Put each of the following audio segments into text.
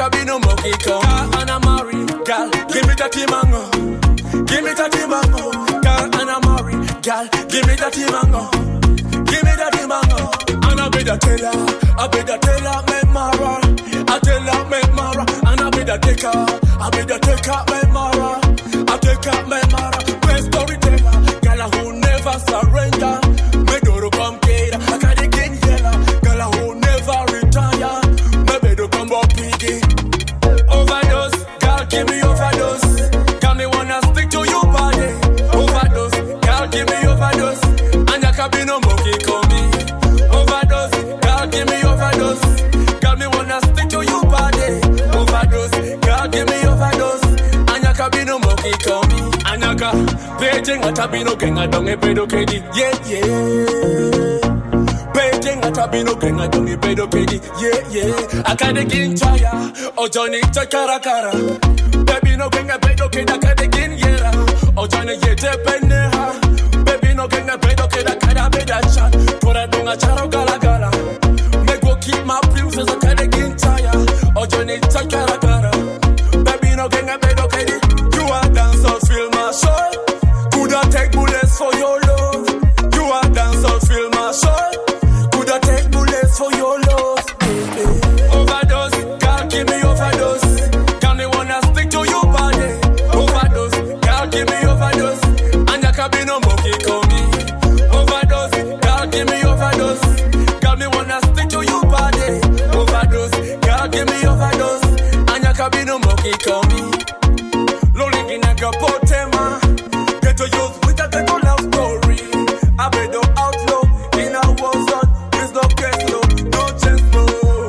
Kabino monkey come. Girl, and I'm married. Girl, give me that mango. Give me that mango. Girl, and I'm married. Girl, give me that mango. Give me that mango. And I better tell her. I better tell her, me Mara. I tell her, me Mara. And I better take her. I better take her, me Mara. I take her, me Mara. Best storyteller. Girl, who never surrender. Me do come kid. I got the king yellow. Girl, who never retire. Me better come up piggy. Overdose. Girl, give me overdose. Girl, me wanna stick to you body. Overdose. Girl, give me overdose. And I can be no monkey coming. Overdose. Girl, give me overdose. Girl, me wanna stick to you body. Overdose. Girl, give me overdose. And I can be no monkey coming. And I can Beijing at a bino kenga donge pedo kedi. Yeah, yeah. Beijing at a bino kenga donge pedo kedi. Yeah, yeah. I can't begin chaya. Oh, Johnny, chakara kara. Baby, no kenga pedo kedi. I can't begin yera. Oh, Johnny, yete peneha. Baby, no kenga pedo kedi. I can't be that shot. Tora donga charo gala gala. Me go keep my princess. I can't begin chaya. Oh, Johnny, chakara kara. Baby, no kenga pedo kedi. You are dance or feel my soul. Coulda take bullets for your love. You are dance or feel my soul. Coulda take bullets for your love. Overdose, girl, give me overdose. Girl, me wanna stick to your body. Overdose, girl, give me overdose. And I can be no monkey coming. Overdose, girl, give me overdose. Girl, me wanna stick to your body. Overdose, girl, give me overdose. And I can be no monkey coming. Rolling in a kapotema. Get to use with a take love story. I bet no outlaw in a war zone. There's no case low, no chance no.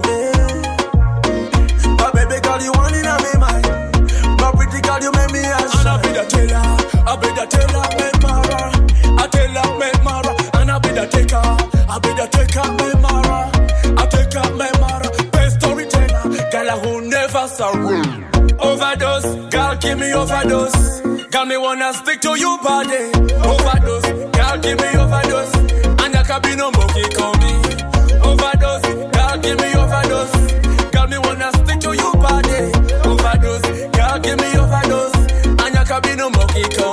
My baby girl, you want in a me mind. My pretty girl, you make me a shine. And I be the teller, me Mara. I tell her, me Mara. And I be the taker, me Mara. I take her, me Mara. Best storyteller, girl who never surrender. Overdose, girl, give me overdose. Girl, me wanna stick to you body. Overdose, girl, give me overdose. And I can be no monkey coming. Overdose, girl, give me overdose. Girl, me wanna stick to you body. Overdose, girl, give me overdose. And I can be no monkey coming.